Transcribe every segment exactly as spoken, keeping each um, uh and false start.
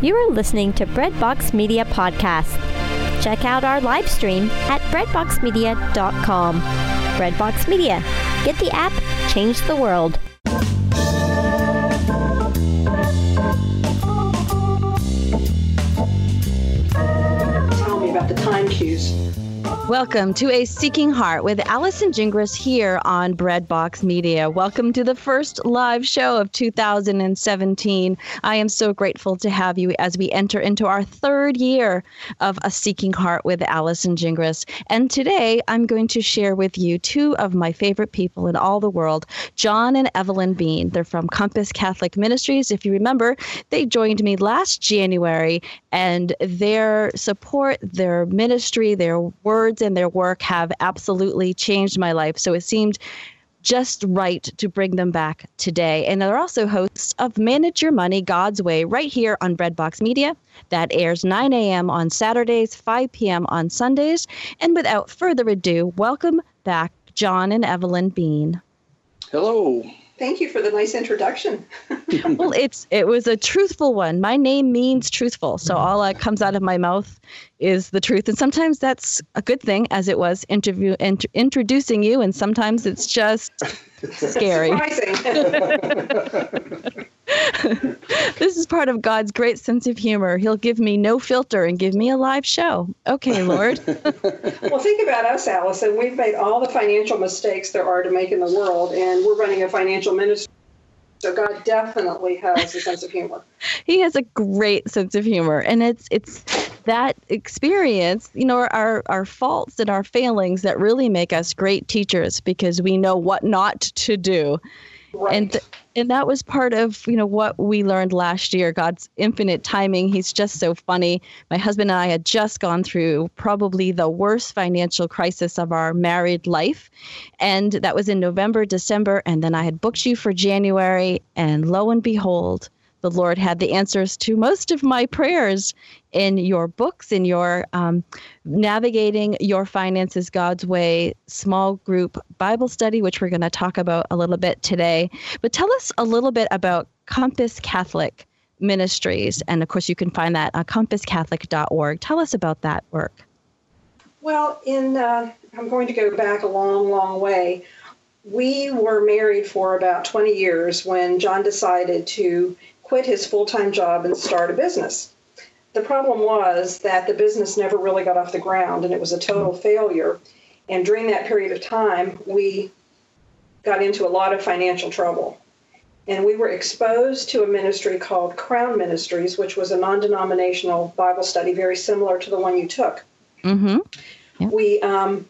You are listening to Breadbox Media Podcast. Check out our live stream at breadbox media dot com. Breadbox Media. Get the app, change the world. Tell me about the time cues. Welcome to A Seeking Heart with Allison Gingras here on Breadbox Media. Welcome to the first live show of two thousand seventeen. I am so grateful to have you as we enter into our third year of A Seeking Heart with Allison Gingras. And today I'm going to share with you two of my favorite people in all the world, John and Evelyn Bean. They're from Compass Catholic Ministries. If you remember, they joined me last January, and their support, their ministry, their words, and their work have absolutely changed my life. So it seemed just right to bring them back today. And they're also hosts of Manage Your Money God's Way right here on Breadbox Media. That airs nine a.m. on Saturdays, five p.m. on Sundays. And without further ado, welcome back, John and Evelyn Bean. Hello. Thank you for the nice introduction. Well, it's it was a truthful one. My name means truthful. So all that comes out of my mouth is the truth. And sometimes that's a good thing, as it was interview int- introducing you. And sometimes it's just scary. This is part of God's great sense of humor. He'll give me no filter and give me a live show. Okay, Lord. Well, think about us, Allison. We've made all the financial mistakes there are to make in the world, and we're running a financial ministry. So God definitely has a sense of humor. He has a great sense of humor. And it's it's that experience, you know, our, our faults and our failings that really make us great teachers, because we know what not to do. Right. And and that was part of, you know, what we learned last year, God's infinite timing. He's just so funny. My husband and I had just gone through probably the worst financial crisis of our married life. And that was in November, December. And then I had booked you for January. And lo and behold, the Lord had the answers to most of my prayers in your books, in your um, Navigating Your Finances God's Way small group Bible study, which we're going to talk about a little bit today. But tell us a little bit about Compass Catholic Ministries. And of course, you can find that on compass catholic dot org. Tell us about that work. Well, in uh, I'm going to go back a long, long way. We were married for about twenty years when John decided to quit his full-time job and start a business. The problem was that the business never really got off the ground, and it was a total failure. And during that period of time, we got into a lot of financial trouble. And we were exposed to a ministry called Crown Ministries, which was a non-denominational Bible study, very similar to the one you took. Mm-hmm. Yeah. We um,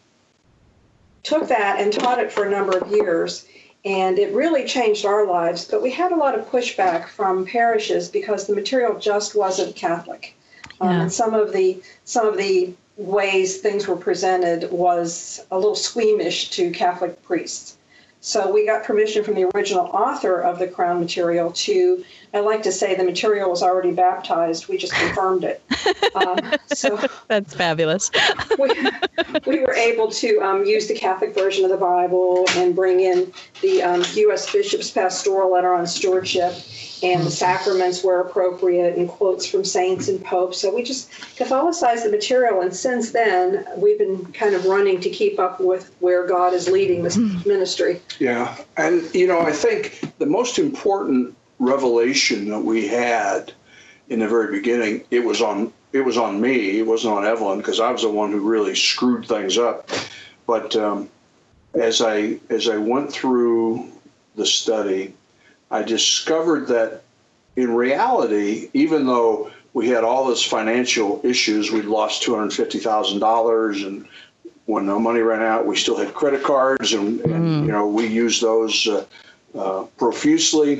took that and taught it for a number of years. And it really changed our lives, but we had a lot of pushback from parishes because the material just wasn't Catholic. Um, Yeah. and some of the some of the ways things were presented was a little squeamish to Catholic priests. So we got permission from the original author of the Crown material to, I like to say the material was already baptized, we just confirmed it. Um, so That's fabulous. we, we were able to um, use the Catholic version of the Bible and bring in the um, U S Bishop's pastoral letter on stewardship, and the sacraments were appropriate, and quotes from saints and popes. So we just Catholicized the material, and since then we've been kind of running to keep up with where God is leading this ministry. Yeah. And, you know, I think the most important revelation that we had in the very beginning, it was on it was on me. It wasn't on Evelyn, because I was the one who really screwed things up. But um, as I as I went through the study, I discovered that in reality, even though we had all this financial issues, we'd lost two hundred fifty thousand dollars, and when the money ran out, we still had credit cards, and, and mm. you know, we used those uh, uh, profusely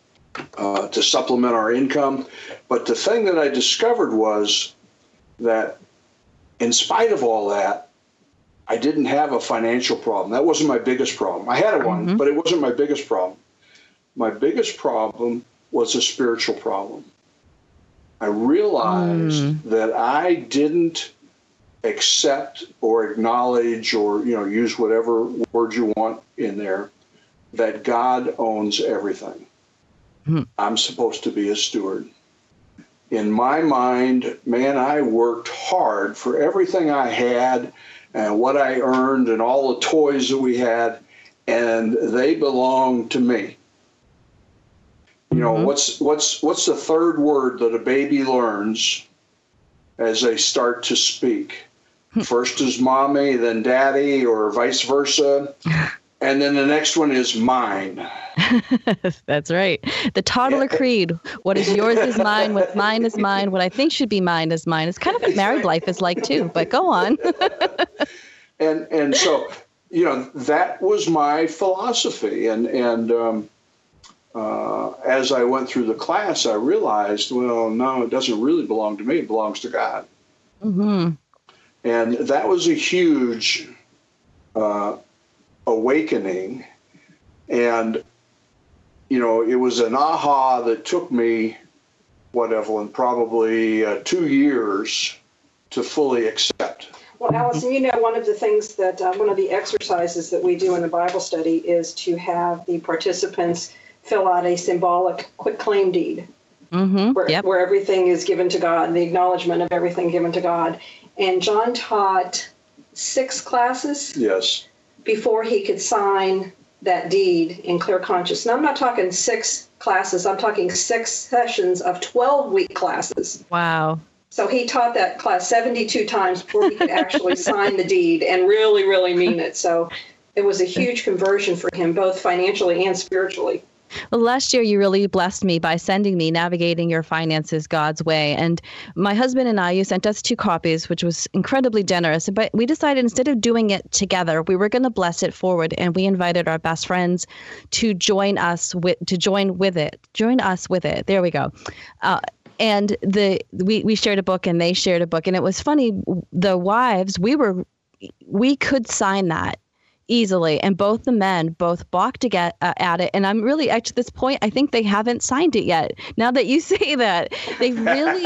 uh, to supplement our income. But the thing that I discovered was that in spite of all that, I didn't have a financial problem. That wasn't my biggest problem. I had one, mm-hmm. but it wasn't my biggest problem. My biggest problem was a spiritual problem. I realized mm. that I didn't accept or acknowledge, or, you know, use whatever word you want in there, that God owns everything. Mm. I'm supposed to be a steward. in my mind, man, I worked hard for everything I had and what I earned and all the toys that we had, and they belong to me. You know, mm-hmm. what's what's what's the third word that a baby learns as they start to speak? First is mommy, then daddy, or vice versa. And then the next one is mine. That's right. The toddler creed. What is yours is mine. What mine is mine. What I think should be mine is mine. It's kind of what married life is like too, but go on. and and so, you know, that was my philosophy. And, and um, uh, as I went through the class, I realized, well, no, it doesn't really belong to me. It belongs to God. Mm-hmm. And that was a huge uh, awakening. And, you know, it was an aha that took me, what, Evelyn, probably uh, two years to fully accept. Well, Allison, you know, one of the things that, uh, one of the exercises that we do in the Bible study is to have the participants fill out a symbolic quitclaim deed. Mm-hmm. Where, yep. where everything is given to God, the acknowledgement of everything given to God. And John taught six classes yes. before he could sign that deed in clear conscience. Now, I'm not talking six classes. I'm talking six sessions of twelve-week classes. Wow. So he taught that class seventy-two times before he could actually sign the deed and really, really mean it. So it was a huge conversion for him, both financially and spiritually. Well, last year you really blessed me by sending me Navigating Your Finances God's Way. And my husband and I, you sent us two copies, which was incredibly generous. But we decided instead of doing it together, we were going to bless it forward. And we invited our best friends to join us with to join with it. Join us with it. There we go. Uh, and the we, we shared a book and they shared a book. And it was funny. The wives, we were we could sign that easily. And both the men both balked to get uh, at it. And I'm really, at this point, I think they haven't signed it yet. Now that you say that, they really,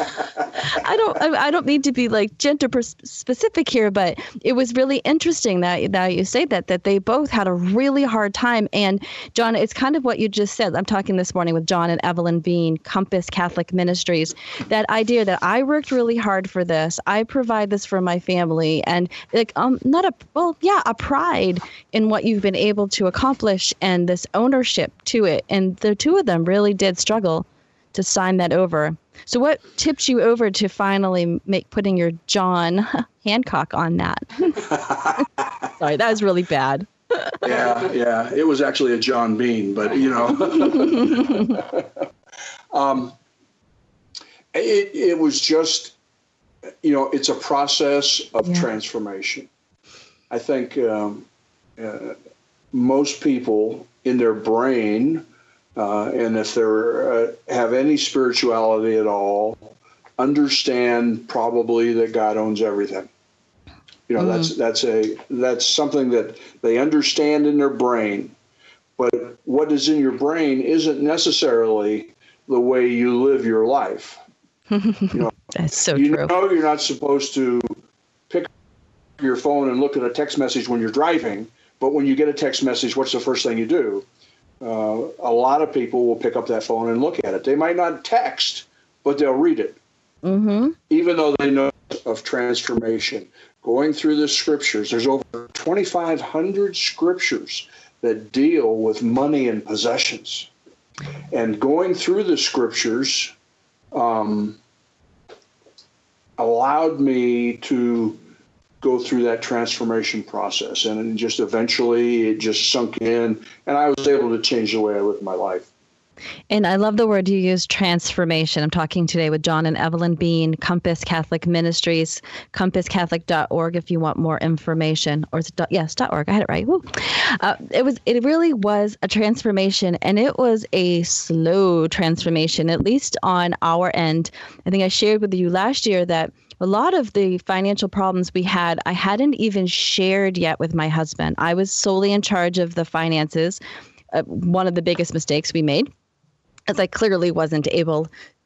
I don't, I, I don't need to be like gender pers- specific here, but it was really interesting that, that you say that, that they both had a really hard time. And John, it's kind of what you just said. I'm talking this morning with John and Evelyn Bean, Compass Catholic Ministries, that idea that I worked really hard for this. I provide this for my family, and like, um, not a, well, yeah, a pride in what you've been able to accomplish and this ownership to it. And the two of them really did struggle to sign that over. So what tipped you over to finally make putting your John Hancock on that? Sorry, that was really bad. yeah, yeah. It was actually a John Bean, but you know. um, it, it was just, you know, it's a process of yeah. transformation. I think um, uh, most people in their brain, uh, and if they uh, have any spirituality at all, understand probably that God owns everything. You know, mm. that's that's a that's something that they understand in their brain. But what is in your brain isn't necessarily the way you live your life. You know, that's so you true. know, you're not supposed to pick your phone and look at a text message when you're driving, but when you get a text message, what's the first thing you do? Uh, a lot of people will pick up that phone and look at it. They might not text, but they'll read it. Mm-hmm. Even though they know of transformation. Going through the scriptures, there's over twenty-five hundred scriptures that deal with money and possessions. And going through the scriptures um, allowed me to go through that transformation process. And just eventually it just sunk in, and I was able to change the way I lived my life. And I love the word you use, transformation. I'm talking today with John and Evelyn Bean, Compass Catholic Ministries, compass catholic dot org if you want more information. Or is it dot, yes, .org. I had it right. Woo. Uh, it was. It really was a transformation, and it was a slow transformation, at least on our end. I think I shared with you last year that a lot of the financial problems we had, I hadn't even shared yet with my husband. I was solely in charge of the finances. Uh, one of the biggest mistakes we made, as I clearly wasn't able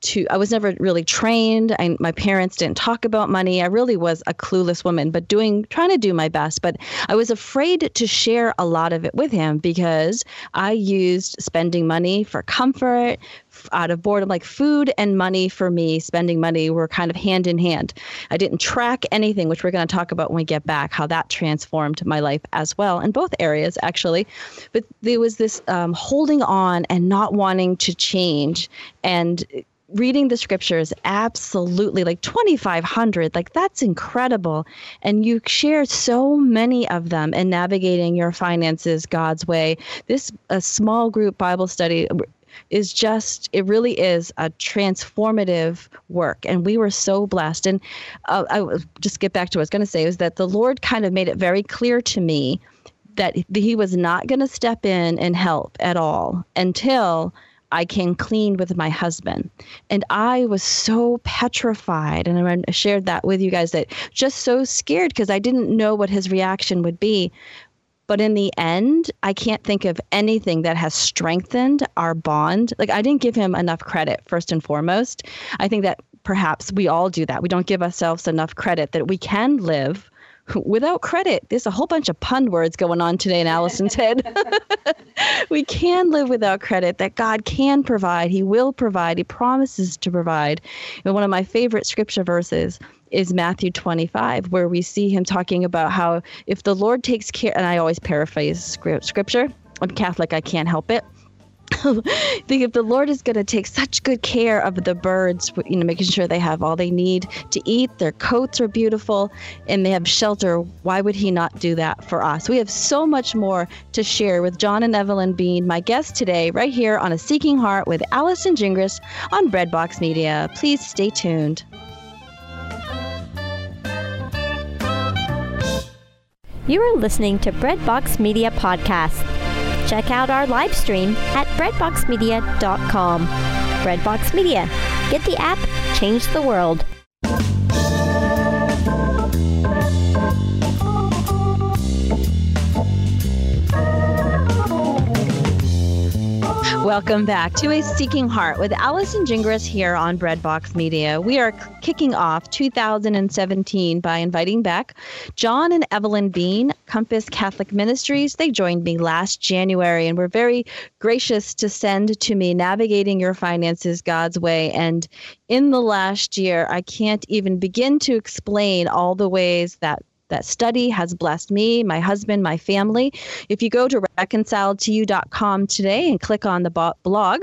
to, I was never really trained. I, my parents didn't talk about money. I really was a clueless woman, but doing, trying to do my best. But I was afraid to share a lot of it with him because I used spending money for comfort, out of boredom. Like food and money for me, spending money were kind of hand in hand. I didn't track anything, which we're going to talk about when we get back, how that transformed my life as well in both areas, actually. But there was this um, holding on and not wanting to change, and reading the scriptures, absolutely, like twenty-five hundred, like that's incredible. And you share so many of them in navigating your finances God's way. This a small group Bible study is just, it really is a transformative work. And we were so blessed. And uh, I will just get back to what I was going to say, is that the Lord kind of made it very clear to me that he was not going to step in and help at all until I came clean with my husband. And I was so petrified. And I shared that with you guys, that just so scared because I didn't know what his reaction would be. But in the end, I can't think of anything that has strengthened our bond. Like, I didn't give him enough credit, first and foremost. I think that perhaps we all do that. We don't give ourselves enough credit that we can live without credit. There's a whole bunch of pun words going on today in Allison's head. We can live without credit, that God can provide. He will provide. He promises to provide. And one of my favorite scripture verses is Matthew twenty-five, where we see him talking about how if the Lord takes care, and I always paraphrase scripture, I'm Catholic, I can't help it. Think if the Lord is going to take such good care of the birds, you know, making sure they have all they need to eat, their coats are beautiful, and they have shelter, why would he not do that for us? We have so much more to share with John and Evelyn Bean, my guests today, right here on A Seeking Heart with Allison Gingras on Breadbox Media. Please stay tuned. You are listening to Breadbox Media Podcast. Check out our live stream at breadbox media dot com. Breadbox Media. Get the app, change the world. Welcome back to A Seeking Heart with Allison Gingras here on Breadbox Media. We are kicking off two thousand seventeen by inviting back John and Evelyn Bean, Compass Catholic Ministries. They joined me last January and were very gracious to send to me Navigating Your Finances God's Way. And in the last year, I can't even begin to explain all the ways that That study has blessed me, my husband, my family. If you go to reconciled to you dot com today and click on the bo- blog,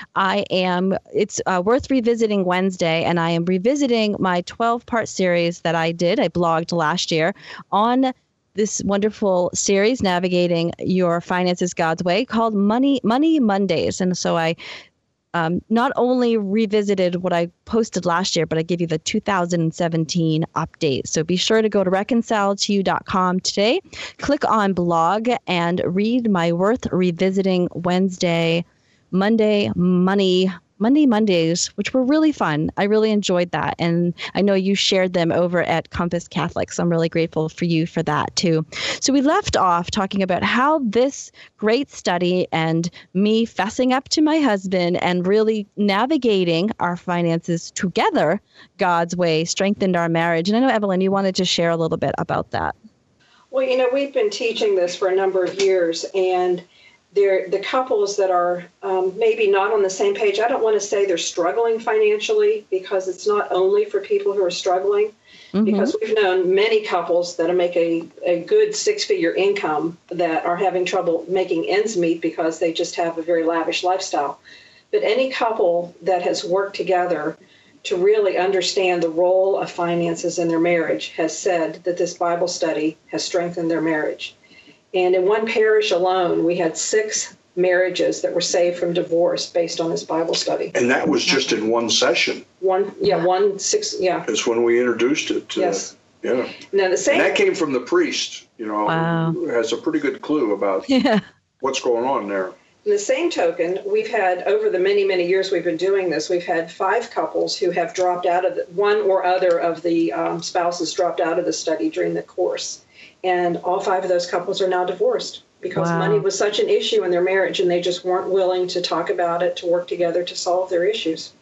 I am, it's uh, worth revisiting Wednesday, and I am revisiting my twelve-part series that I did, I blogged last year, on this wonderful series, Navigating Your Finances God's Way, called Money Money Mondays. And so I Um, not only revisited what I posted last year, but I give you the two thousand seventeen update. So be sure to go to reconciled to you dot com today, click on blog, and read my Worth Revisiting Wednesday, Monday, Money, Monday Mondays, which were really fun. I really enjoyed that. And I know you shared them over at Compass Catholic, so I'm really grateful for you for that too. So we left off talking about how this great study and me fessing up to my husband and really navigating our finances together God's way strengthened our marriage. And I know, Evelyn, you wanted to share a little bit about that. Well, you know, we've been teaching this for a number of years, and They're, the couples that are um, maybe not on the same page, I don't want to say they're struggling financially, because it's not only for people who are struggling, mm-hmm. because we've known many couples that make a, a good six-figure income that are having trouble making ends meet because they just have a very lavish lifestyle. But any couple that has worked together to really understand the role of finances in their marriage has said that this Bible study has strengthened their marriage. And in one parish alone, we had six marriages that were saved from divorce based on this Bible study. And that was just in one session. One, yeah, one, six, yeah. It's when we introduced it. To, yes. Yeah. Now the same. And that came from the priest, you know, wow. who has a pretty good clue about yeah. what's going on there. In the same token, we've had, over the many, many years we've been doing this, we've had five couples who have dropped out of the, one or other of the um, spouses dropped out of the study during the course. And all five of those couples are now divorced because wow. money was such an issue in their marriage, and they just weren't willing to talk about it, to work together to solve their issues.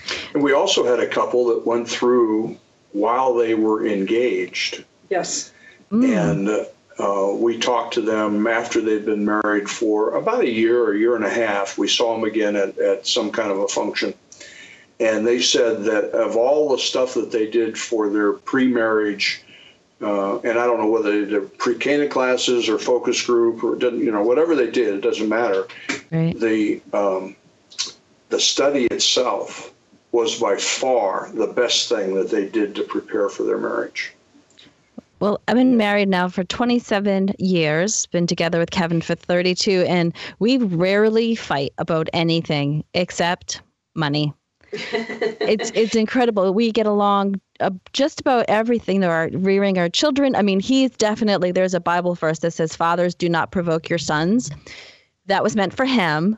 And we also had a couple that went through while they were engaged. Yes. Mm. And uh, we talked to them after they'd been married for about a year or a year and a half. We saw them again at, at some kind of a function. And they said that of all the stuff that they did for their pre-marriage, uh, and I don't know whether they did pre-Cana classes or focus group or didn't, you know, whatever they did, it doesn't matter. Right. The um, the study itself was by far the best thing that they did to prepare for their marriage. Well, I've been married now for twenty-seven years, been together with Kevin for thirty-two, and we rarely fight about anything except money. it's it's incredible. We get along uh, just about everything. There are rearing our children. I mean, he's definitely, there's a Bible verse that says, fathers, do not provoke your sons. That was meant for him.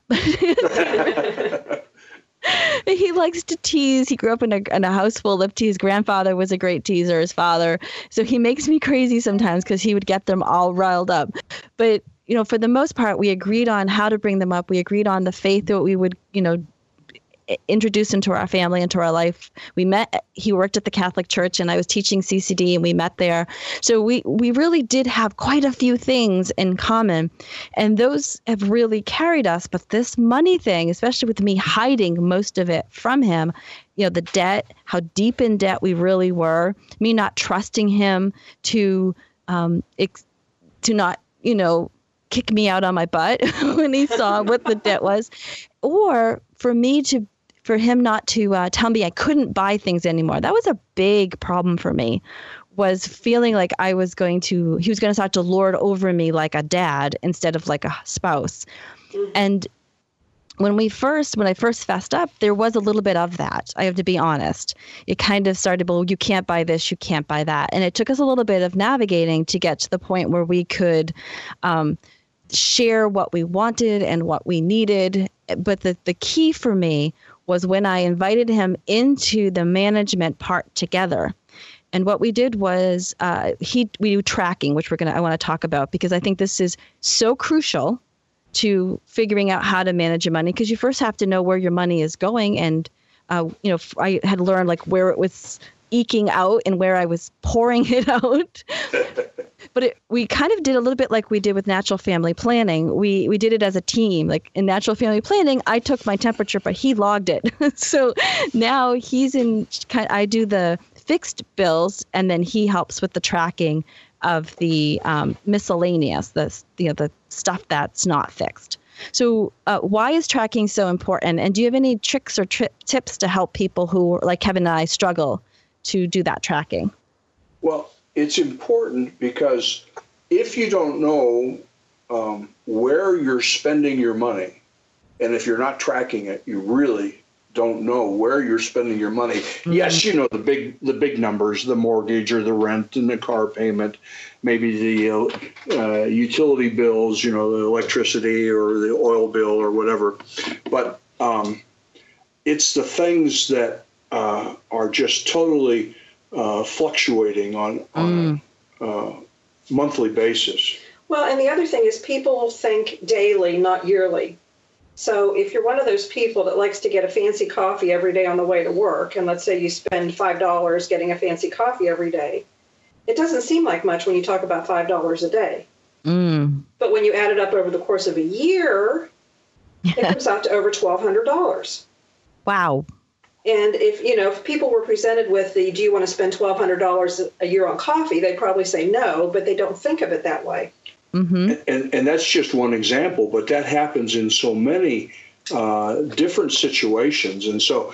He likes to tease. He grew up in a, in a house full of tease. Grandfather was a great teaser, his father. So he makes me crazy sometimes because he would get them all riled up. But, you know, for the most part, we agreed on how to bring them up. We agreed on the faith that we would, you know, introduce into our family, into our life. We met, he worked at the Catholic Church and I was teaching C C D and we met there. So we, we really did have quite a few things in common and those have really carried us. But this money thing, especially with me hiding most of it from him, you know, the debt, how deep in debt we really were, me not trusting him to, um, ex- to not, you know, kick me out on my butt when he saw what the debt was, or for me to for him not to uh, tell me I couldn't buy things anymore. That was a big problem for me, was feeling like I was going to, he was going to start to lord over me like a dad instead of like a spouse. Mm-hmm. And when we first, when I first fessed up, there was a little bit of that. I have to be honest. It kind of started, well, you can't buy this, you can't buy that. And it took us a little bit of navigating to get to the point where we could um, share what we wanted and what we needed. But the, the key for me was when I invited him into the management part together. And what we did was uh, he we do tracking, which we're gonna I want to talk about because I think this is so crucial to figuring out how to manage your money, because you first have to know where your money is going. And uh, you know, I had learned like where it was eking out and where I was pouring it out. But it, we kind of did a little bit like we did with natural family planning. We we did it as a team. Like in natural family planning, I took my temperature, but he logged it. So now he's in, I do the fixed bills, and then he helps with the tracking of the um, miscellaneous, the, you know, the stuff that's not fixed. So uh, why is tracking so important? And do you have any tricks or tri- tips to help people who, like Kevin and I, struggle to do that tracking? Well, it's important because if you don't know um, where you're spending your money, and if you're not tracking it, you really don't know where you're spending your money. Mm-hmm. Yes, you know the big the big numbers, the mortgage or the rent and the car payment, maybe the uh, uh, utility bills, you know, the electricity or the oil bill or whatever. But um, it's the things that uh, are just totally Uh, fluctuating on, on mm. a uh, monthly basis. Well, and the other thing is people think daily, not yearly. So if you're one of those people that likes to get a fancy coffee every day on the way to work, and let's say you spend five dollars getting a fancy coffee every day, it doesn't seem like much when you talk about five dollars a day. Mm. But when you add it up over the course of a year, it comes out to over twelve hundred dollars. Wow. And if, you know, if people were presented with the, do you want to spend twelve hundred dollars a year on coffee, they'd probably say no, but they don't think of it that way. Mm-hmm. And, and that's just one example, but that happens in so many uh, different situations. And so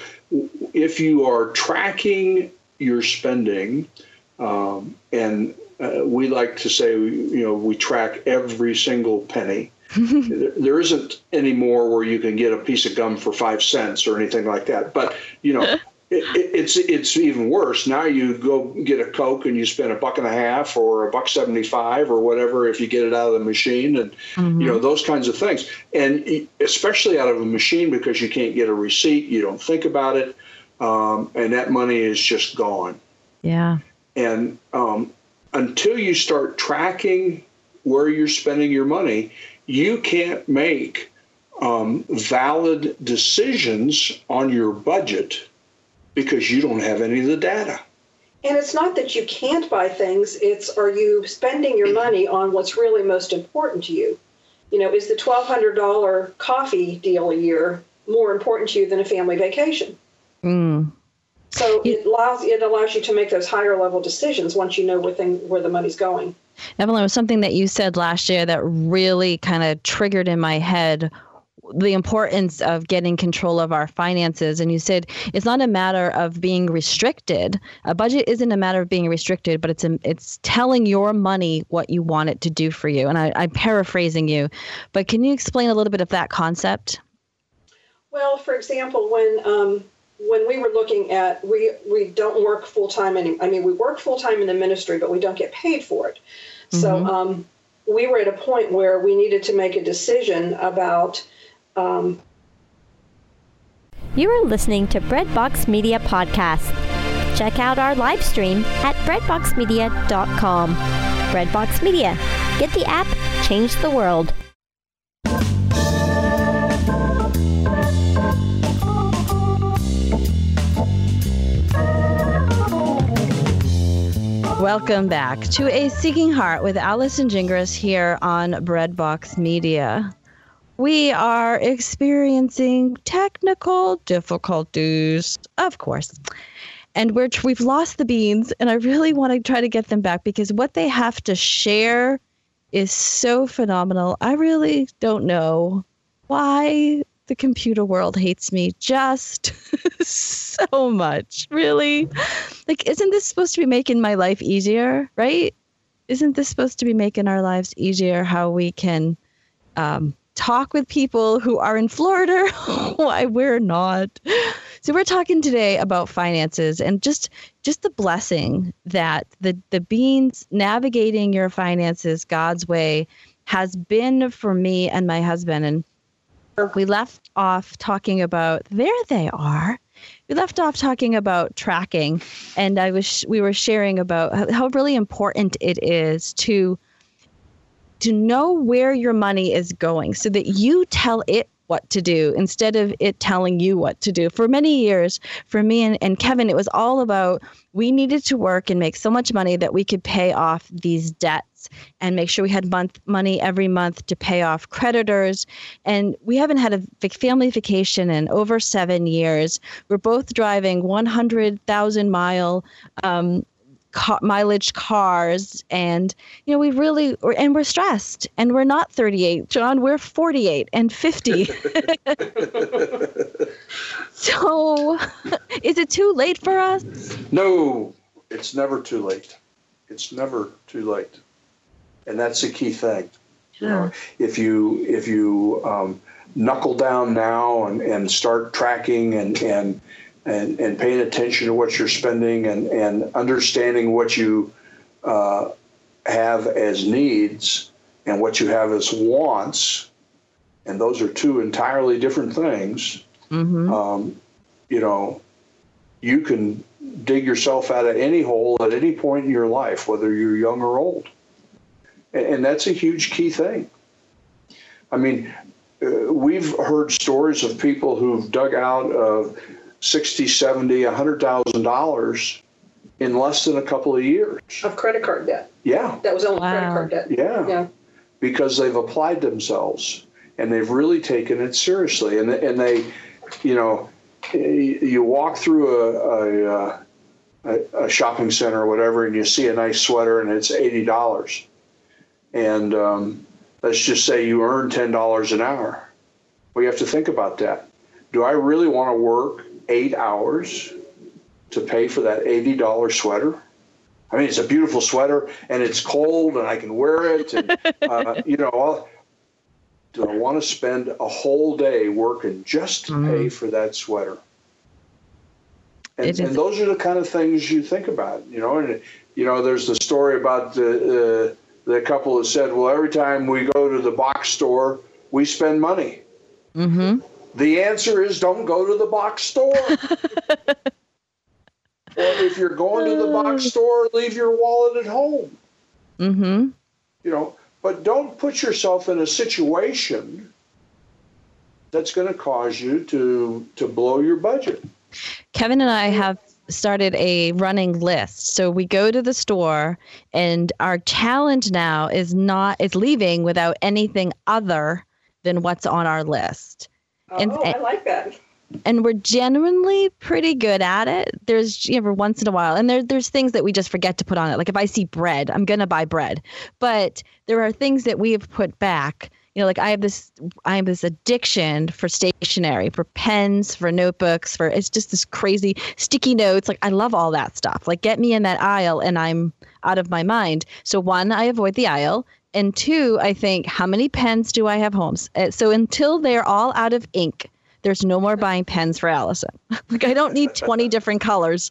if you are tracking your spending, um, and uh, we like to say, you know, we track every single penny. There isn't any more where you can get a piece of gum for five cents or anything like that. But, you know, it, it, it's it's even worse. Now you go get a Coke and you spend a buck and a half or a buck seventy-five or whatever if you get it out of the machine and, mm-hmm. you know, those kinds of things. And especially out of a machine because you can't get a receipt. You don't think about it. Um, and that money is just gone. Yeah. And um, until you start tracking where you're spending your money, you can't make um, valid decisions on your budget because you don't have any of the data. And it's not that you can't buy things, it's are you spending your money on what's really most important to you? You know, is the twelve hundred dollars coffee deal a year more important to you than a family vacation? Mm. So it allows it allows you to make those higher level decisions once you know where thing, where the money's going. Evelyn, it was something that you said last year that really kind of triggered in my head the importance of getting control of our finances. And you said it's not a matter of being restricted. A budget isn't a matter of being restricted, but it's a, it's telling your money what you want it to do for you. And I, I'm paraphrasing you, but can you explain a little bit of that concept? Well, for example, when um, when we were looking at, we, we don't work full-time any, I mean, we work full-time in the ministry, but we don't get paid for it. Mm-hmm. So um, we were at a point where we needed to make a decision about Um, you are listening to Breadbox Media Podcast. Check out our live stream at breadbox media dot com. Breadbox Media. Get the app, change the world. Welcome back to A Seeking Heart with Allison Gingras here on Breadbox Media. We are experiencing technical difficulties, of course, and we're we've lost the beans, and I really want to try to get them back because what they have to share is so phenomenal. I really don't know why the computer world hates me just so much. Really, like, isn't this supposed to be making my life easier, right? Isn't this supposed to be making our lives easier? How we can um, talk with people who are in Florida, why we're not. So we're talking today about finances and just just the blessing that the, the beans navigating your finances God's way has been for me and my husband. And we left off talking about, there they are. We left off talking about tracking, and I was we were sharing about how really important it is to to know where your money is going so that you tell it what to do instead of it telling you what to do. For many years, for me and, and Kevin, it was all about we needed to work and make so much money that we could pay off these debts and make sure we had month money every month to pay off creditors. And we haven't had a family vacation in over seven years. We're both driving one hundred thousand mile um Car, mileage cars, and you know we really and we're stressed, and we're not thirty-eight, John, we're forty-eight and fifty. So is it too late for us? No, it's never too late. It's never too late, and that's the key thing. You know, if you if you um, knuckle down now and, and start tracking and and And, and paying attention to what you're spending and, and understanding what you uh, have as needs and what you have as wants, and those are two entirely different things, mm-hmm. um, you know, you can dig yourself out of any hole at any point in your life, whether you're young or old. And, and that's a huge key thing. I mean, uh, we've heard stories of people who've dug out of sixty, seventy, a hundred thousand dollars in less than a couple of years of credit card debt. Yeah, that was only wow. credit card debt. Yeah, yeah, because they've applied themselves and they've really taken it seriously. And and they, you know, you walk through a a, a shopping center or whatever, and you see a nice sweater, and it's eighty dollars, and um, let's just say you earn ten dollars an hour. Well, you have to think about that. Do I really want to work eight hours to pay for that eighty dollars sweater? I mean, it's a beautiful sweater and it's cold and I can wear it. And, uh, you know, do I want to spend a whole day working just to mm-hmm. pay for that sweater? And, and those are the kind of things you think about, you know, and, you know, there's the story about the, uh, the couple that said, well, every time we go to the box store, we spend money. Mm-hmm. The answer is don't go to the box store. Or if you're going to the box store, leave your wallet at home. Mm-hmm. You know, but don't put yourself in a situation that's going to cause you to to blow your budget. Kevin and I have started a running list. So we go to the store, and our challenge now is not is leaving without anything other than what's on our list. Oh, and, I like that. And we're genuinely pretty good at it. There's you know, every once in a while, and there there's things that we just forget to put on it. Like if I see bread, I'm gonna buy bread. But there are things that we have put back. You know, like I have this, I have this addiction for stationery, for pens, for notebooks, for it's just this crazy sticky notes. Like I love all that stuff. Like get me in that aisle and I'm out of my mind. So one, I avoid the aisle. And two, I think, how many pens do I have home? So until they're all out of ink, there's no more buying pens for Allison. Like I don't need twenty different colors.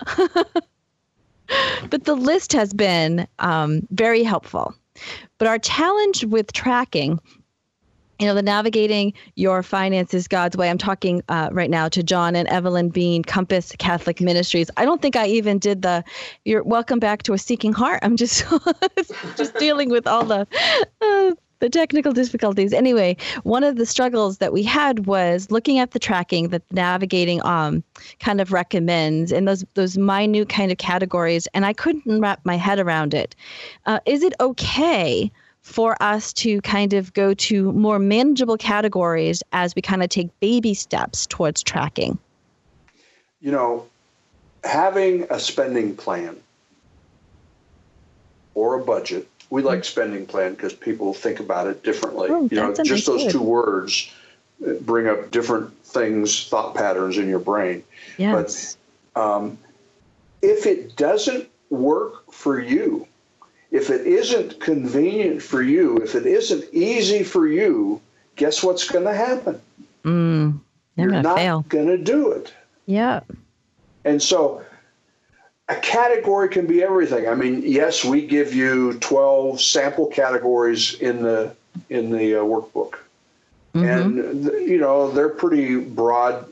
But the list has been um, very helpful. But our challenge with tracking, you know, the Navigating Your Finances God's Way, I'm talking uh, right now to John and Evelyn Bean, Compass Catholic Ministries. I don't think I even did the, you're welcome back to a Seeking Heart. I'm just, just dealing with all the, uh, the technical difficulties. Anyway, one of the struggles that we had was looking at the tracking that Navigating um, kind of recommends in those those minute kind of categories, and I couldn't wrap my head around it. Uh, is it okay for us to kind of go to more manageable categories as we kind of take baby steps towards tracking? You know, having a spending plan or a budget, we like spending plan because people think about it differently. Oh, you know, just those two words bring up different things, thought patterns in your brain. Yes. But um, if it doesn't work for you, if it isn't convenient for you, if it isn't easy for you, guess what's going to happen? Mm, You're gonna not fail. going to do it. Yeah. And so a category can be everything. I mean, yes, we give you twelve sample categories in the in the uh, workbook. Mm-hmm. And, you know, they're pretty broad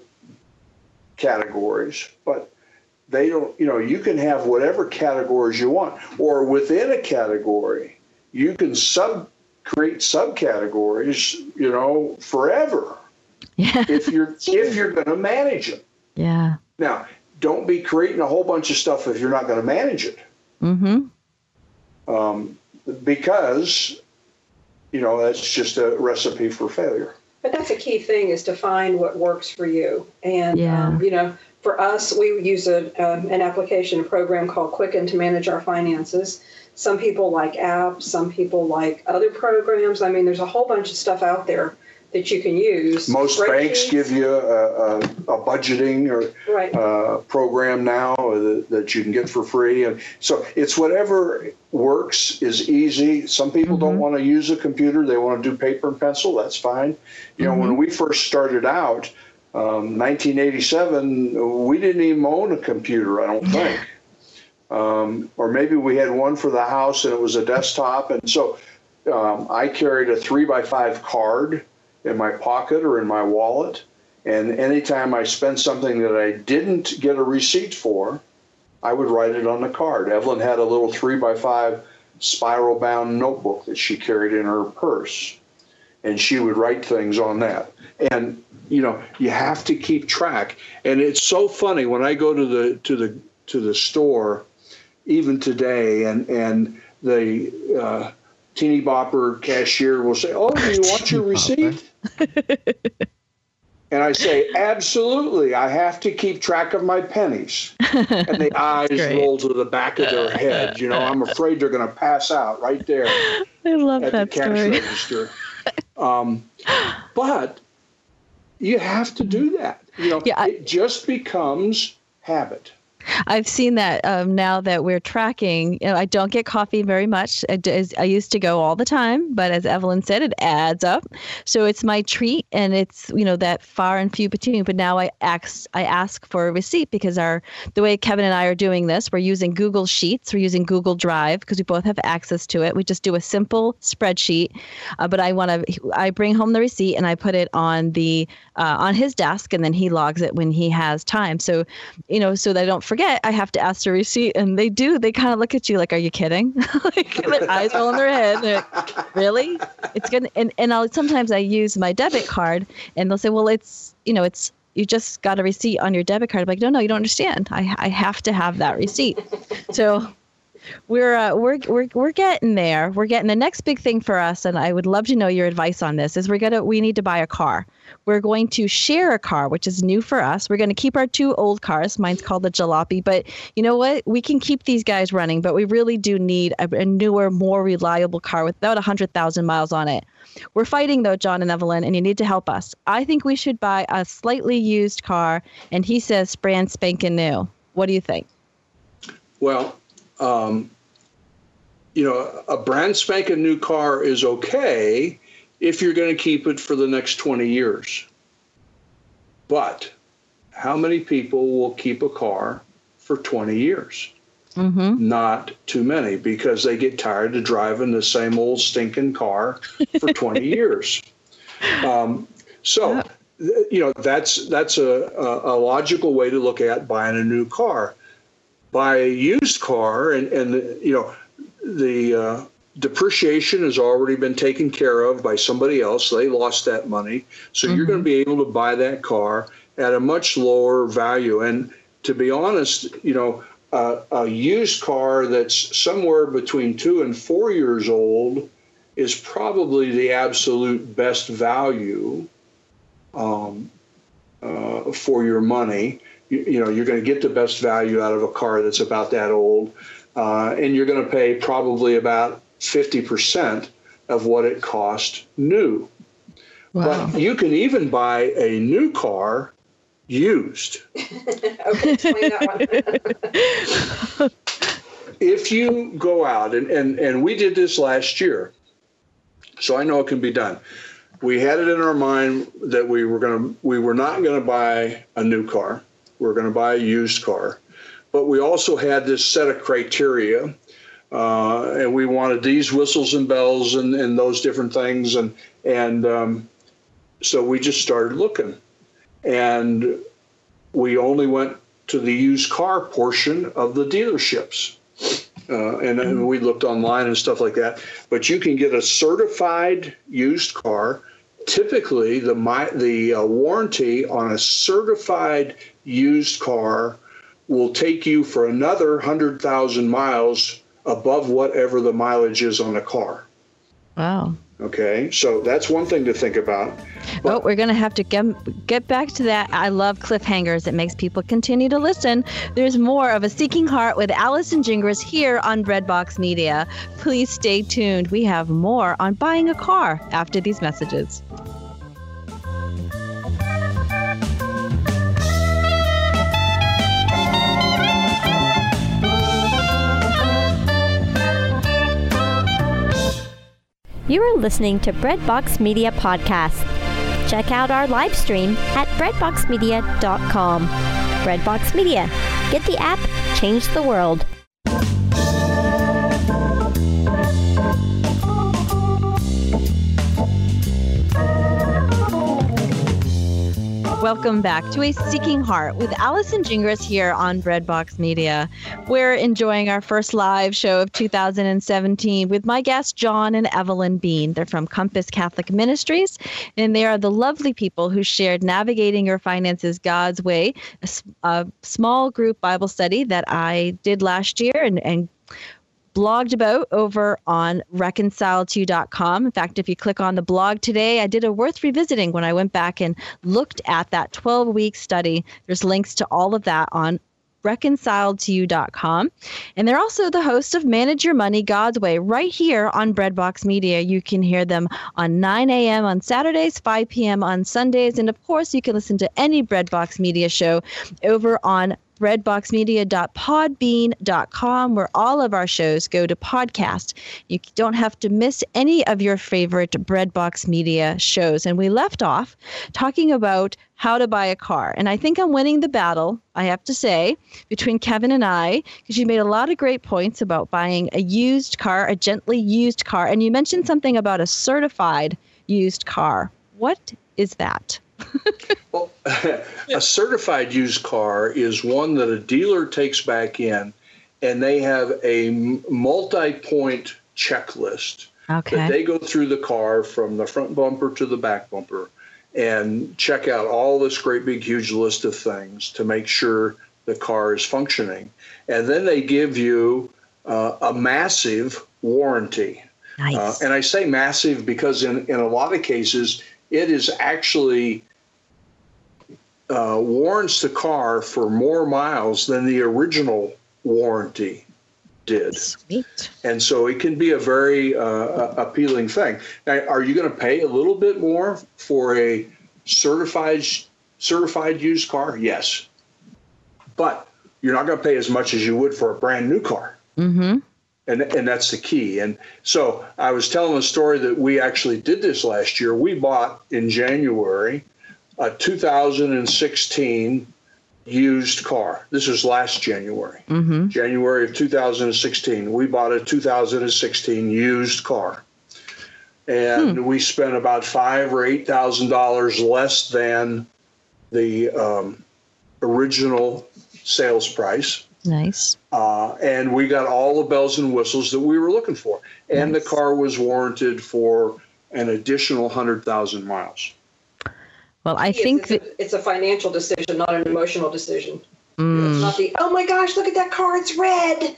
categories, but they don't, you know, you can have whatever categories you want, or within a category, you can sub create subcategories, you know, forever. Yeah. If you're if you're going to manage it. Yeah. Now, don't be creating a whole bunch of stuff if you're not going to manage it. Mm-hmm. Um, because, you know, that's just a recipe for failure. But that's a key thing, is to find what works for you. And, Yeah. um, you know, for us, we use a, um, an application, a program called Quicken to manage our finances. Some people like apps, some people like other programs. I mean, there's a whole bunch of stuff out there that you can use. Most banks give you a, a, a budgeting or right. uh, program now that, that you can get for free. And so it's whatever works, is easy. Some people mm-hmm. don't want to use a computer. They want to do paper and pencil. That's fine. You know, mm-hmm. when we first started out, um, nineteen eighty-seven, we didn't even own a computer, I don't think. Um, or maybe we had one for the house and it was a desktop. And so um, I carried a three by five card in my pocket or in my wallet. And anytime I spent something that I didn't get a receipt for, I would write it on the card. Evelyn had a little three by five spiral bound notebook that she carried in her purse. And she would write things on that. And, you know, you have to keep track. And it's so funny when I go to the, to the, to the store, even today, and, and the, uh, teeny bopper cashier will say, "Oh, do you want your receipt?" And I say, "Absolutely. I have to keep track of my pennies." And the eyes roll to the back of their head. You know, I'm afraid they're going to pass out right there. I love at that the cash story. register. Um, but you have to do that. You know, yeah, I- it just becomes habit. I've seen that um, now that we're tracking. You know, I don't get coffee very much. I, I used to go all the time, but as Evelyn said, it adds up. So it's my treat, and it's, you know, that far and few between. But now I ask, I ask for a receipt, because our the way Kevin and I are doing this, we're using Google Sheets, we're using Google Drive, because we both have access to it. We just do a simple spreadsheet, uh, but I want to. I bring home the receipt and I put it on the uh, on his desk, and then he logs it when he has time. So, you know, so that I don't forget. Forget, I have to ask the receipt, and they do. They kind of look at you like, "Are you kidding?" Like their eyes roll in their head. They're like, really? It's gonna. And and I'll sometimes I use my debit card, and they'll say, "Well, it's you know, it's you just got a receipt on your debit card. I'm like, no, no, you don't understand. I I have to have that receipt. So we're uh, we're we're we're getting there. We're getting the next big thing for us, and I would love to know your advice on this. Is we're gonna we need to buy a car. We're going to share a car, which is new for us. We're going to keep our two old cars. Mine's called the Jalopy, but you know what? We can keep these guys running, but we really do need a, a newer, more reliable car with about one hundred thousand miles on it. We're fighting, though, John and Evelyn, and you need to help us. I think we should buy a slightly used car, and he says brand spanking new. What do you think? Well, um, you know, a brand spanking new car is okay if you're going to keep it for the next twenty years. But how many people will keep a car for twenty years? Mm-hmm. Not too many, because they get tired of driving the same old stinking car for twenty years. Um, so, you know, that's that's a, a logical way to look at buying a new car. Buy a used car, and, and you know, the uh, depreciation has already been taken care of by somebody else. They lost that money. So mm-hmm. you're going to be able to buy that car at a much lower value. And to be honest, you know, uh, a used car that's somewhere between two and four years old is probably the absolute best value um, uh, for your money. You, you know, you're going to get the best value out of a car that's about that old. Uh, and you're going to pay probably about fifty percent of what it cost new. Wow. But you can even buy a new car used. Okay, explain that one. If you go out, and, and, and we did this last year, so I know it can be done. We had it in our mind that we were going to, we were not going to buy a new car. We were going to buy a used car. But we also had this set of criteria. Uh, and we wanted these whistles and bells and, and those different things. And, and um, so we just started looking. And we only went to the used car portion of the dealerships. Uh, and, and we looked online and stuff like that. But you can get a certified used car. Typically, the, my, the uh, warranty on a certified used car will take you for another one hundred thousand miles above whatever the mileage is on a car. Wow. Okay, so that's one thing to think about. But, oh, we're going to have to get, get back to that. I love cliffhangers. It makes people continue to listen. There's more of A Seeking Heart with Allison Gingras here on Breadbox Media. Please stay tuned. We have more on buying a car after these messages. You are listening to Breadbox Media Podcast. Check out our live stream at breadbox media dot com. Breadbox Media. Get the app, change the world. Welcome back to A Seeking Heart with Allison Gingras here on Breadbox Media. We're enjoying our first live show of two thousand seventeen with my guests, John and Evelyn Bean. They're from Compass Catholic Ministries, and they are the lovely people who shared Navigating Your Finances God's Way, a, a small group Bible study that I did last year and, and blogged about over on reconcile to you dot com. In fact, if you click on the blog today, I did a worth revisiting when I went back and looked at that twelve-week study. There's links to all of that on reconcile to you dot com. And they're also the host of Manage Your Money God's Way right here on Breadbox Media. You can hear them on nine a.m. on Saturdays, five p.m. on Sundays. And of course, you can listen to any Breadbox Media show over on breadbox media dot podbean dot com, where all of our shows go to podcast. You don't have to miss any of your favorite Breadbox Media shows. And we left off talking about how to buy a car. And I think I'm winning the battle, I have to say, between Kevin and I, because you made a lot of great points about buying a used car, a gently used car. And you mentioned something about a certified used car. What is that? Well, a certified used car is one that a dealer takes back in, and they have a multi-point checklist okay. that they go through the car from the front bumper to the back bumper. and check out all this great big huge list of things to make sure the car is functioning. And then they give you uh, a massive warranty. Nice. Uh, and I say massive because in, in a lot of cases, it is actually uh, warrants the car for more miles than the original warranty did. Sweet. And so it can be a very uh, appealing thing. Now, are you going to pay a little bit more for a certified certified used car? Yes. But you're not going to pay as much as you would for a brand new car. Mm-hmm. And and that's the key. And so I was telling a story that we actually did this last year. We bought in January a two thousand sixteen used car. This was last January. Mm-hmm. January of two thousand sixteen. We bought a two thousand sixteen used car. And hmm. we spent about five or eight thousand dollars less than the um, original sales price. Nice. Uh, and we got all the bells and whistles that we were looking for. And nice. The car was warranted for an additional one hundred thousand miles. Well, I think it's, it's, a, it's a financial decision, not an emotional decision. Mm. It's not the, oh my gosh, look at that car, it's red.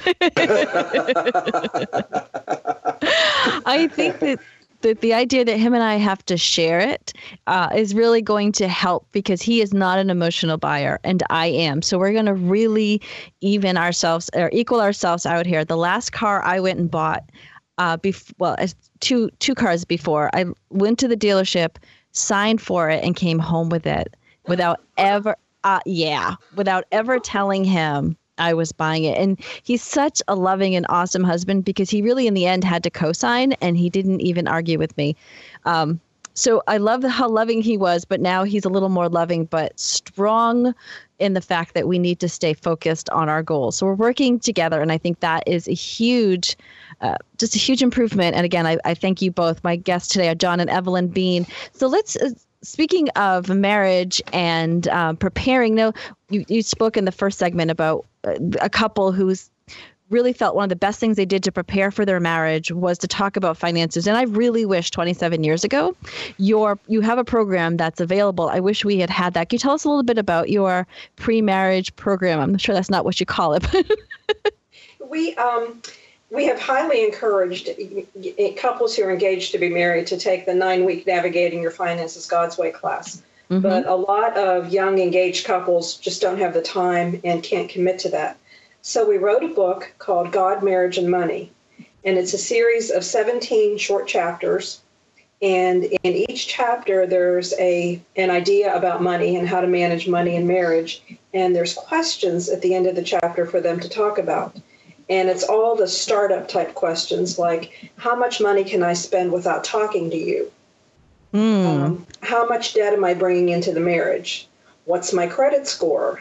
I think that the, the idea that him and I have to share it uh, is really going to help, because he is not an emotional buyer and I am. So we're going to really even ourselves or equal ourselves out here. The last car I went and bought, uh, bef- well, two two cars before, I went to the dealership, signed for it, and came home with it without ever, uh, yeah, without ever telling him I was buying it. And he's such a loving and awesome husband, because he really in the end had to co-sign, and he didn't even argue with me. Um, so I love how loving he was, but now he's a little more loving, but strong in the fact that we need to stay focused on our goals. So we're working together, and I think that is a huge, uh, just a huge improvement. And again, I, I thank you both. My guests today are John and Evelyn Bean. So let's, uh, speaking of marriage and uh, preparing, now you, you spoke in the first segment about a couple who's really felt one of the best things they did to prepare for their marriage was to talk about finances. And I really wish twenty-seven years ago, your you have a program that's available. I wish we had had that. Can you tell us a little bit about your pre-marriage program? I'm sure that's not what you call it. But we um, we have highly encouraged couples who are engaged to be married to take the nine-week Navigating Your Finances God's Way class. Mm-hmm. But a lot of young engaged couples just don't have the time and can't commit to that. So we wrote a book called God, Marriage, and Money. And it's a series of seventeen short chapters. And in each chapter, there's a an idea about money and how to manage money in marriage. And there's questions at the end of the chapter for them to talk about. And it's all the startup type questions, like, how much money can I spend without talking to you? Mm. Um, how much debt am I bringing into the marriage? What's my credit score?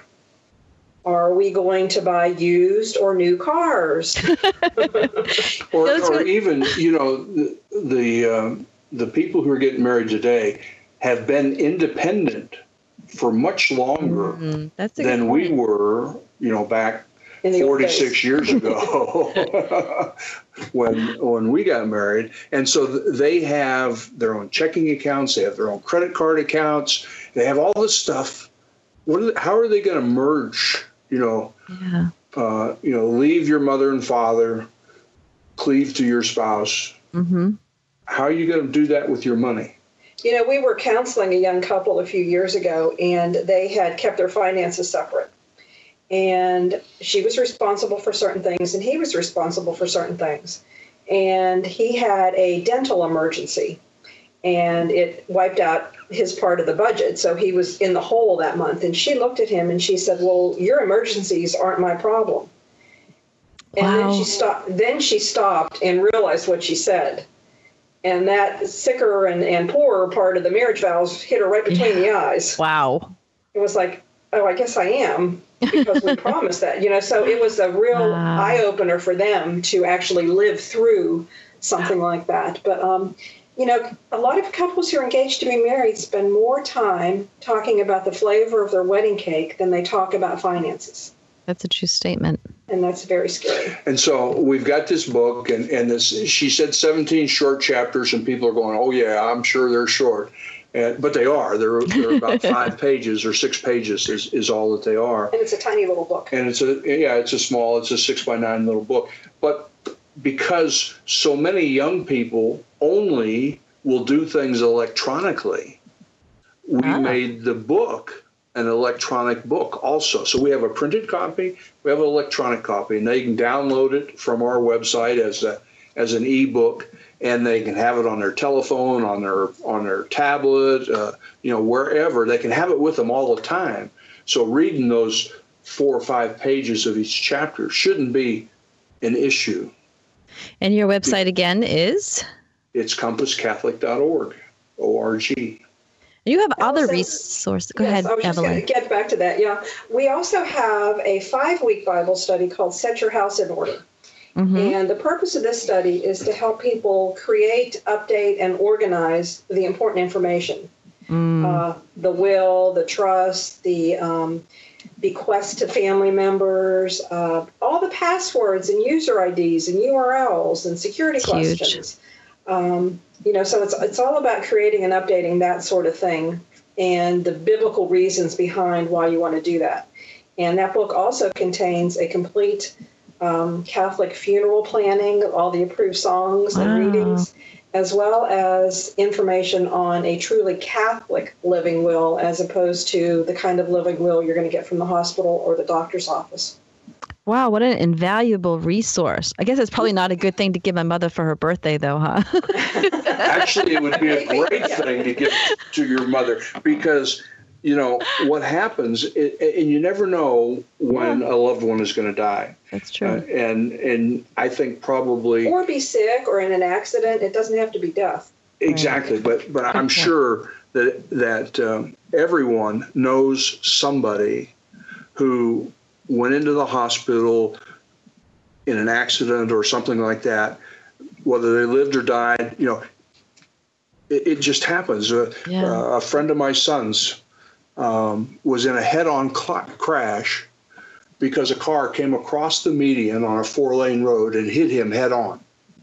Are we going to buy used or new cars? or, or even, you know, the the, um, the people who are getting married today have been independent for much longer mm, that's a than we were, you know, back forty-six years ago when when we got married. And so th- they have their own checking accounts, they have their own credit card accounts, they have all this stuff. What are they, how are they going to merge, you know, yeah. uh, you know, leave your mother and father, cleave to your spouse? Mm-hmm. How are you going to do that with your money? You know, we were counseling a young couple a few years ago, and they had kept their finances separate. And she was responsible for certain things, and he was responsible for certain things. And he had a dental emergency, and it wiped out his part of the budget. So he was in the hole that month. And she looked at him and she said, well, your emergencies aren't my problem. And wow. then she stopped. Then she stopped and realized what she said. And that sicker and, and poorer part of the marriage vows hit her right between the eyes. Wow. It was like, oh, I guess I am, because we promised that, you know. So it was a real wow. eye-opener for them to actually live through something like that. But, um, you know, a lot of couples who are engaged to be married spend more time talking about the flavor of their wedding cake than they talk about finances. That's a true statement. And that's very scary. And so we've got this book, and, and this, she said seventeen short chapters, and people are going, oh, yeah, I'm sure they're short. And, but they are. They're, they're about five pages or six pages is, is all that they are. And it's a tiny little book. And it's a yeah, it's a small, it's a six by nine little book. But because so many young people only will do things electronically, we ah. made the book an electronic book also. So we have a printed copy, we have an electronic copy, and they can download it from our website as a as an ebook. And they can have it on their telephone, on their on their tablet, uh, you know, wherever. They can have it with them all the time. So reading those four or five pages of each chapter shouldn't be an issue. And your website again is? It's compass catholic dot org, O R G. You have also, other resources. Go yes, ahead, I was Evelyn. just going to get back to that. Yeah, we also have a five-week Bible study called Set Your House in Order. Mm-hmm. And the purpose of this study is to help people create, update, and organize the important information. Mm. Uh, the will, the trust, the um, bequests to family members, uh, all the passwords and user I Ds and U R Ls and security it's questions. Um, you know, so it's it's all about creating and updating that sort of thing and the biblical reasons behind why you want to do that. And that book also contains a complete Um, Catholic funeral planning, all the approved songs and wow. readings, as well as information on a truly Catholic living will, as opposed to the kind of living will you're going to get from the hospital or the doctor's office. Wow, what an invaluable resource. I guess it's probably not a good thing to give my mother for her birthday, though, huh? Actually, it would be a great yeah. thing to give to your mother because, you know, what happens, it, and you never know when yeah. a loved one is going to die. That's true. Uh, and and I think probably... Or be sick or in an accident. It doesn't have to be death. Exactly. Right. But but I'm sure that, that um, everyone knows somebody who went into the hospital in an accident or something like that, whether they lived or died, you know, it, it just happens. Uh, yeah. uh, a friend of my son's Um, was in a head-on cl- crash because a car came across the median on a four-lane road and hit him head-on.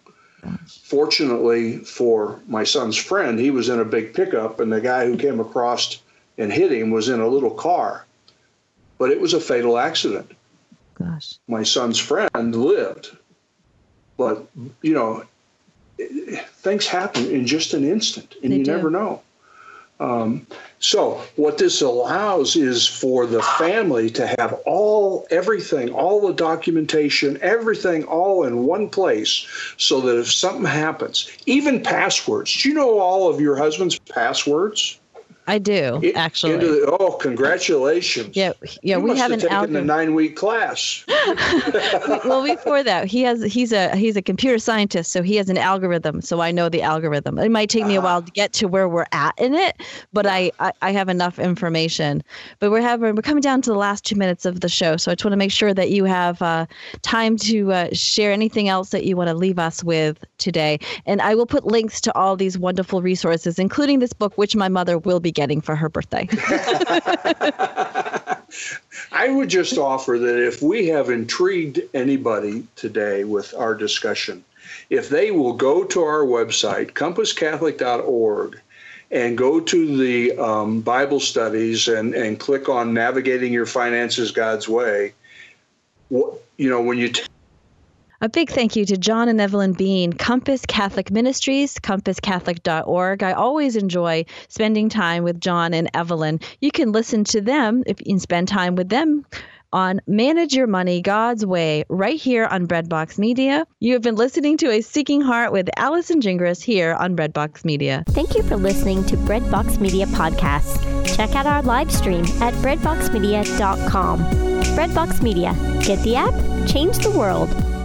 Fortunately for my son's friend, he was in a big pickup, and the guy who came across and hit him was in a little car. But it was a fatal accident. Gosh. My son's friend lived. But, you know, it, things happen in just an instant, and they you do. never know. Um, so what this allows is for the family to have all, everything, all the documentation, everything all in one place so that if something happens, even passwords. Do you know all of your husband's passwords? I do, it, actually. The, oh, congratulations. Yeah, yeah, you we must have have an taken algorithm. a nine-week class. Well, before that, he has he's a he's a computer scientist, so he has an algorithm. So I know the algorithm. It might take me a while to get to where we're at in it, but I, I, I have enough information. But we're having we're coming down to the last two minutes of the show, so I just want to make sure that you have uh, time to uh, share anything else that you want to leave us with today. And I will put links to all these wonderful resources, including this book, which my mother will be getting for her birthday. I would just offer that if we have intrigued anybody today with our discussion, if they will go to our website, compass catholic dot org, and go to the um, Bible studies and, and click on Navigating Your Finances God's Way, what, you know, when you... T- A big thank you to John and Evelyn Bean, Compass Catholic Ministries, compass catholic dot org. I always enjoy spending time with John and Evelyn. You can listen to them if you can spend time with them on Manage Your Money God's Way right here on Breadbox Media. You have been listening to A Seeking Heart with Allison Gingras here on Breadbox Media. Thank you for listening to Breadbox Media Podcasts. Check out our live stream at breadbox media dot com. Breadbox Media. Get the app, change the world.